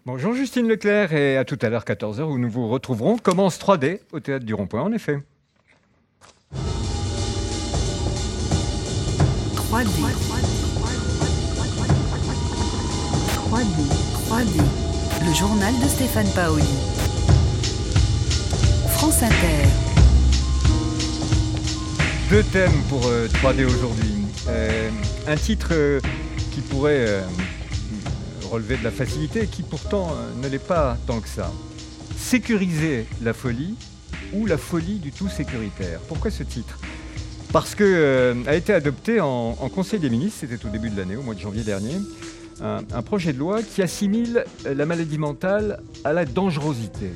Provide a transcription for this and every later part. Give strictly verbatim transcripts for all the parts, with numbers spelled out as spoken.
Bonjour Justine Leclerc et à tout à l'heure quatorze heures où nous vous retrouverons. Commence trois D au Théâtre du Rond-Point en effet. trois D. trois D. trois D. Le journal de Stéphane Paoli. France Inter. Deux thèmes pour euh, trois D aujourd'hui. Euh, un titre euh, qui pourrait euh, relever de la facilité, qui pourtant euh, ne l'est pas tant que ça. Sécuriser la folie ou la folie du tout sécuritaire. Pourquoi ce titre ? Parce que euh, a été adopté en, en Conseil des ministres, c'était au début de l'année, au mois de janvier dernier, un, un projet de loi qui assimile la maladie mentale à la dangerosité.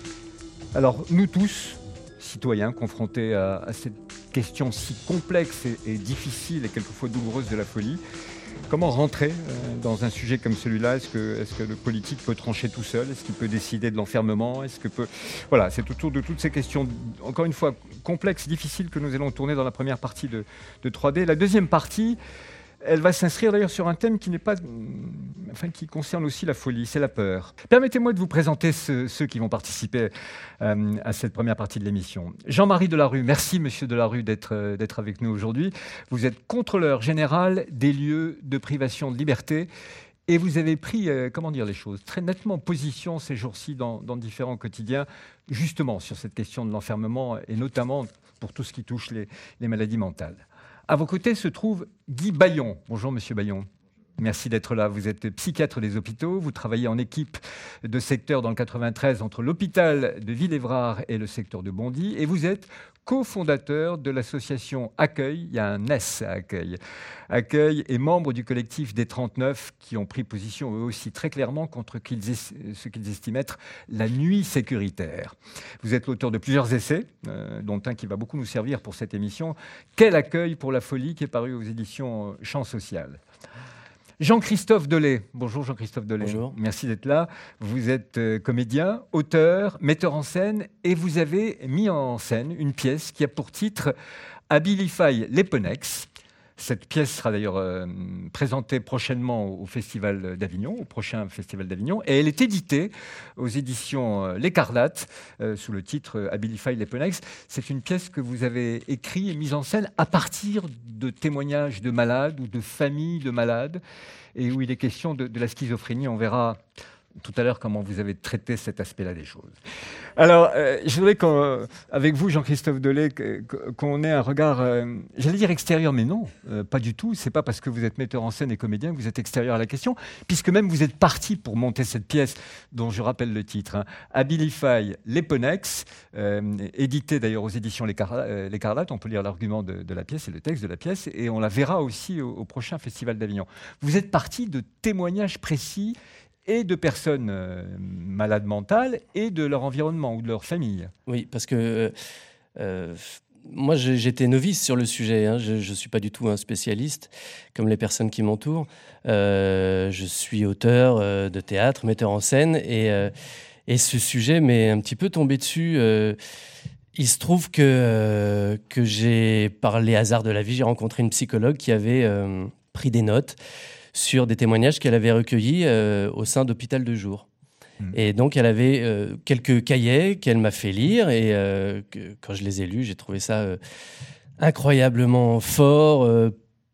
Alors nous tous, citoyens confrontés à, à cette question si complexe et, et difficile et quelquefois douloureuse de la folie, comment rentrer euh, dans un sujet comme celui-là ? Est-ce que, est-ce que le politique peut trancher tout seul ? Est-ce qu'il peut décider de l'enfermement ? Est-ce que peut... Voilà, c'est autour de toutes ces questions, encore une fois, complexes, difficiles, que nous allons tourner dans la première partie de, de trois D. La deuxième partie, elle va s'inscrire d'ailleurs sur un thème qui n'est pas, enfin, qui concerne aussi la folie, c'est la peur. Permettez-moi de vous présenter ceux, ceux qui vont participer euh, à cette première partie de l'émission. Jean-Marie Delarue, merci Monsieur Delarue d'être, euh, d'être avec nous aujourd'hui. Vous êtes contrôleur général des lieux de privation de liberté et vous avez pris, euh, comment dire les choses, très nettement position ces jours-ci dans, dans différents quotidiens, justement sur cette question de l'enfermement et notamment pour tout ce qui touche les, les maladies mentales. À vos côtés se trouve Guy Baillon. Bonjour Monsieur Baillon. Merci d'être là. Vous êtes psychiatre des hôpitaux. Vous travaillez en équipe de secteur dans le quatre-vingt-treize entre l'hôpital de Villévrard et le secteur de Bondy. Et vous êtes cofondateur de l'association Accueil. Il y a un S à Accueil. Accueil est membre du collectif des trente-neuf qui ont pris position eux aussi très clairement contre ce qu'ils estiment être la nuit sécuritaire. Vous êtes l'auteur de plusieurs essais, euh, dont un qui va beaucoup nous servir pour cette émission. Quel accueil pour la folie qui est paru aux éditions Champs Social. Jean-Christophe Delay. Bonjour Jean-Christophe Delay. Bonjour. Merci d'être là. Vous êtes euh, comédien, auteur, metteur en scène et vous avez mis en scène une pièce qui a pour titre Abilify l'Eponex. Cette pièce sera d'ailleurs euh, présentée prochainement au Festival d'Avignon, au prochain Festival d'Avignon, et elle est éditée aux éditions euh, L'Écarlate, euh, sous le titre euh, Abilify l'Eponex. C'est une pièce que vous avez écrite et mise en scène à partir de témoignages de malades ou de familles de malades, et où il est question de, de la schizophrénie. On verra tout à l'heure comment vous avez traité cet aspect-là des choses. Alors, euh, je voudrais qu'avec vous, Jean-Christophe Delay, qu'on ait un regard, euh, j'allais dire extérieur, mais non, euh, pas du tout. C'est pas parce que vous êtes metteur en scène et comédien que vous êtes extérieur à la question, puisque même vous êtes parti pour monter cette pièce, dont je rappelle le titre, hein, Abilify l'Eponex, euh, édité d'ailleurs aux éditions L'Écarlate. On peut lire l'argument de, de la pièce et le texte de la pièce, et on la verra aussi au, au prochain Festival d'Avignon. Vous êtes parti de témoignages précis et de personnes euh, malades mentales et de leur environnement ou de leur famille. Oui, parce que euh, moi, j'étais novice sur le sujet. Hein. Je ne suis pas du tout un spécialiste, comme les personnes qui m'entourent. Euh, je suis auteur euh, de théâtre, metteur en scène, et, euh, et ce sujet m'est un petit peu tombé dessus. Euh, il se trouve que, euh, que j'ai, par les hasards de la vie, j'ai rencontré une psychologue qui avait euh, pris des notes sur des témoignages qu'elle avait recueillis euh, au sein d'hôpital de jour. Mmh. Et donc, elle avait euh, quelques cahiers qu'elle m'a fait lire, et euh, que, quand je les ai lus, j'ai trouvé ça euh, incroyablement fort, euh,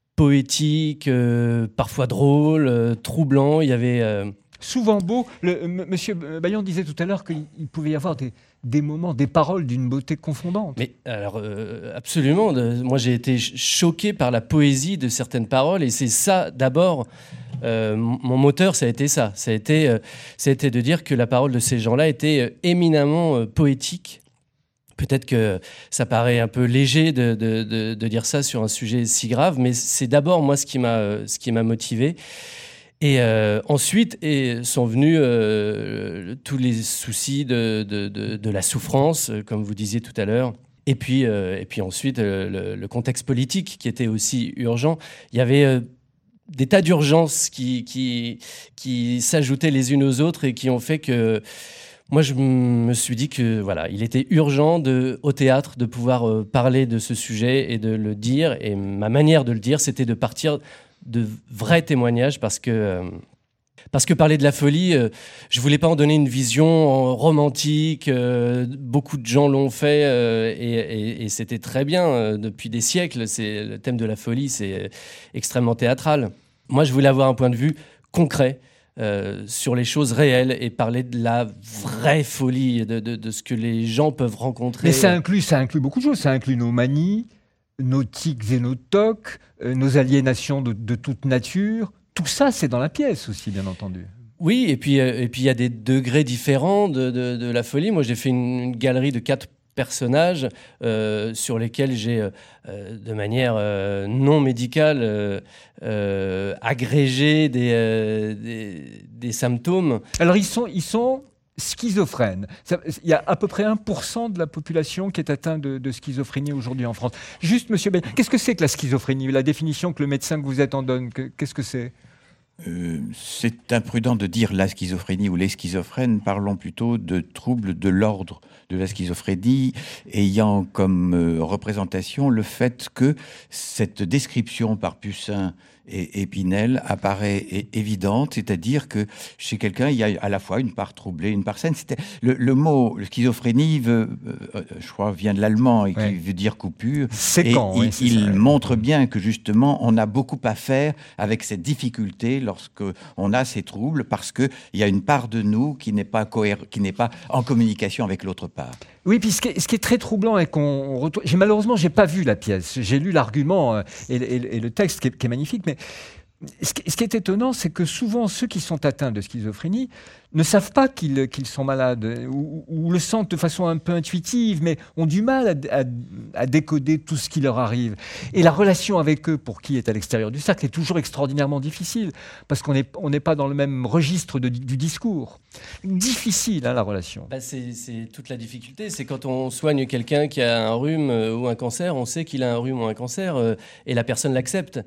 poétique, euh, parfois drôle, euh, troublant. Il y avait... Euh... Souvent beau. Le, m- Monsieur Baillon disait tout à l'heure qu'il pouvait y avoir des, des moments, des paroles d'une beauté confondante. Mais alors, euh, absolument. De, moi, j'ai été choqué par la poésie de certaines paroles, et c'est ça, d'abord, euh, mon moteur, ça a été ça. Ça a été, euh, ça a été de dire que la parole de ces gens-là était euh, éminemment euh, poétique. Peut-être que ça paraît un peu léger de, de, de, de dire ça sur un sujet si grave, mais c'est d'abord, moi, ce qui m'a, euh, ce qui m'a motivé. Et euh, ensuite et sont venus euh, tous les soucis de, de, de, de la souffrance, comme vous disiez tout à l'heure. Et puis, euh, et puis ensuite, euh, le, le contexte politique qui était aussi urgent. Il y avait euh, des tas d'urgences qui, qui, qui s'ajoutaient les unes aux autres et qui ont fait que moi, je me suis dit que voilà, il était urgent de, au théâtre de pouvoir euh, parler de ce sujet et de le dire. Et ma manière de le dire, c'était de partir de vrais témoignages, parce que euh, Parce que parler de la folie, euh, je voulais pas en donner une vision euh, romantique. Euh, beaucoup de gens l'ont fait euh, et, et, et c'était très bien euh, depuis des siècles. C'est, le thème de la folie, c'est euh, extrêmement théâtral. Moi, je voulais avoir un point de vue concret euh, sur les choses réelles et parler de la vraie folie, de, de, de ce que les gens peuvent rencontrer. Mais ça inclut, ça inclut beaucoup de choses. Ça inclut nos manies, nos tics et nos tocs, euh, nos aliénations de, de toute nature. Tout ça, c'est dans la pièce aussi, bien entendu. Oui, et puis euh, et puis il y a des degrés différents de, de, de la folie. Moi, j'ai fait une, une galerie de quatre personnages euh, sur lesquels j'ai, euh, de manière euh, non médicale, euh, euh, agrégé des, euh, des, des symptômes. Alors, ils sont, ils sont schizophrènes. Ça, il y a à peu près un pour cent de la population qui est atteinte de, de schizophrénie aujourd'hui en France. Juste, monsieur Ben, qu'est-ce que c'est que la schizophrénie? La définition que le médecin que vous êtes en donne, que, qu'est-ce que c'est? Euh, c'est imprudent de dire la schizophrénie ou les schizophrènes. Parlons plutôt de troubles de l'ordre de la schizophrénie, ayant comme euh, représentation le fait que cette description par Poussin et Épinel apparaît é- évidente, c'est-à-dire que chez quelqu'un, il y a à la fois une part troublée, une part saine. C'était, le, le mot le schizophrénie, veut, euh, je crois, vient de l'allemand et qui ouais. veut dire coupure. Séquent, et oui, il, c'est il ça. montre bien que justement, on a beaucoup à faire avec cette difficulté lorsque on a ces troubles, parce qu'il y a une part de nous qui n'est pas cohé- qui n'est pas en communication avec l'autre part. Oui, puis ce qui est, ce qui est très troublant et qu'on retrouve... J'ai, malheureusement, j'ai pas vu la pièce. J'ai lu l'argument euh, et, et- et le texte qui est, qui est magnifique, mais ce qui, ce qui est étonnant, c'est que souvent ceux qui sont atteints de schizophrénie ne savent pas qu'ils, qu'ils sont malades ou, ou le sentent de façon un peu intuitive, mais ont du mal à, à- à décoder tout ce qui leur arrive. Et la relation avec eux, pour qui est à l'extérieur du cercle, est toujours extraordinairement difficile parce qu'on n'est on n'est pas dans le même registre de- du discours. Difficile, hein, la relation. Bah, c'est, c'est toute la difficulté. C'est quand on soigne quelqu'un qui a un rhume euh, ou un cancer, on sait qu'il a un rhume ou un cancer euh, et la personne l'accepte.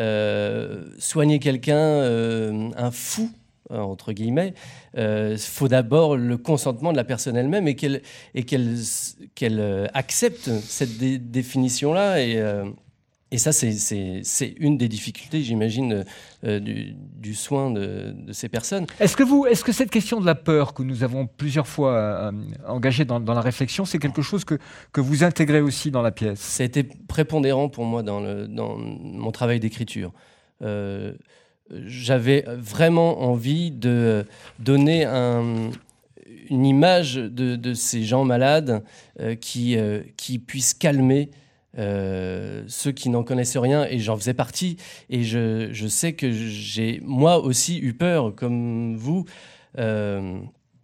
Euh, soigner quelqu'un, euh, un fou, euh, entre guillemets, il euh, faut d'abord le consentement de la personne elle-même et qu'elle, et qu'elle, qu'elle euh, accepte cette dé- définition-là. Et, euh, et ça, c'est, c'est, c'est une des difficultés, j'imagine, euh, du, du soin de, de ces personnes. Est-ce que, vous, est-ce que cette question de la peur que nous avons plusieurs fois euh, engagée dans, dans la réflexion, c'est quelque chose que, que vous intégrez aussi dans la pièce? Ça a été prépondérant pour moi dans, le, dans mon travail d'écriture. Euh, j'avais vraiment envie de donner un, une image de, de ces gens malades euh, qui, euh, qui puissent calmer euh, ceux qui n'en connaissent rien, et j'en faisais partie. Et je, je sais que j'ai moi aussi eu peur, comme vous. Euh,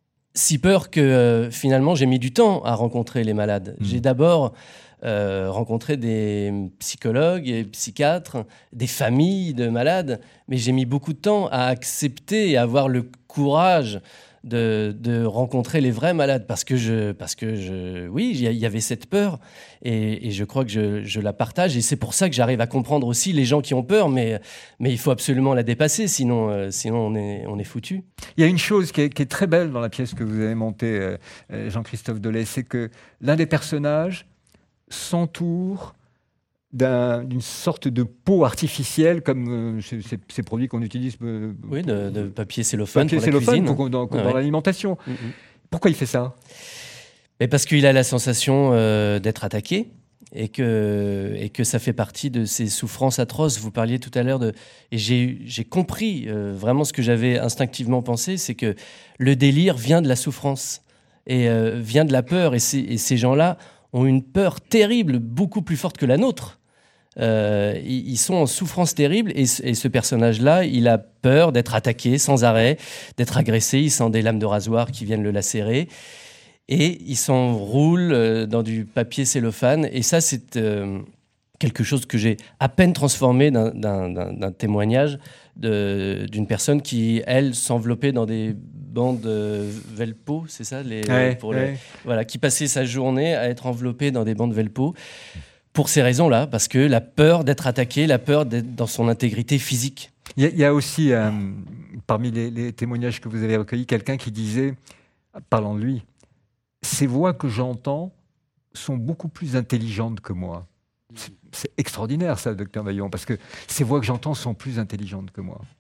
si peur que euh, finalement j'ai mis du temps à rencontrer les malades. Mmh. J'ai d'abord euh, rencontré des psychologues et psychiatres, des familles de malades, mais j'ai mis beaucoup de temps à accepter et à avoir le courage de, de rencontrer les vrais malades, parce que je, parce que je, oui, il y avait cette peur, et, et je crois que je, je la partage, et c'est pour ça que j'arrive à comprendre aussi les gens qui ont peur, mais, mais il faut absolument la dépasser, sinon, euh, sinon on est, on est foutu. Il y a une chose qui est, qui est très belle dans la pièce que vous avez montée, euh, Jean-Christophe Delay, c'est que l'un des personnages s'entoure d'un, d'une sorte de peau artificielle, comme euh, ces, ces, ces produits qu'on utilise euh, oui, de, de papier cellophane papier pour cellophane la cuisine. Pour, dans, ah, dans ouais. l'alimentation. Mm-hmm. Pourquoi il fait ça? Mais parce qu'il a la sensation euh, d'être attaqué, et que, et que ça fait partie de ces souffrances atroces. Vous parliez tout à l'heure de... Et j'ai, j'ai compris euh, vraiment ce que j'avais instinctivement pensé, c'est que le délire vient de la souffrance et euh, vient de la peur. Et, ces, et ces gens-là ont une peur terrible, beaucoup plus forte que la nôtre. Euh, ils sont en souffrance terrible, et, et ce personnage-là, il a peur d'être attaqué sans arrêt, d'être agressé. Il sent des lames de rasoir qui viennent le lacérer, et il s'enroule dans du papier cellophane. Et ça, c'est euh, quelque chose que j'ai à peine transformé d'un, d'un, d'un, d'un témoignage de, d'une personne qui, elle, s'enveloppait dans des bandes Velpo, c'est ça les, ouais, pour ouais. les, voilà, qui passait sa journée à être enveloppée dans des bandes Velpo. Pour ces raisons-là, parce que la peur d'être attaqué, la peur d'être dans son intégrité physique. Il y a, il y a aussi, euh, parmi les, les témoignages que vous avez recueillis, quelqu'un qui disait, parlant de lui, « Ces voix que j'entends sont beaucoup plus intelligentes que moi. » C'est, c'est extraordinaire ça, docteur Vaillant, parce que ces voix que j'entends sont plus intelligentes que moi.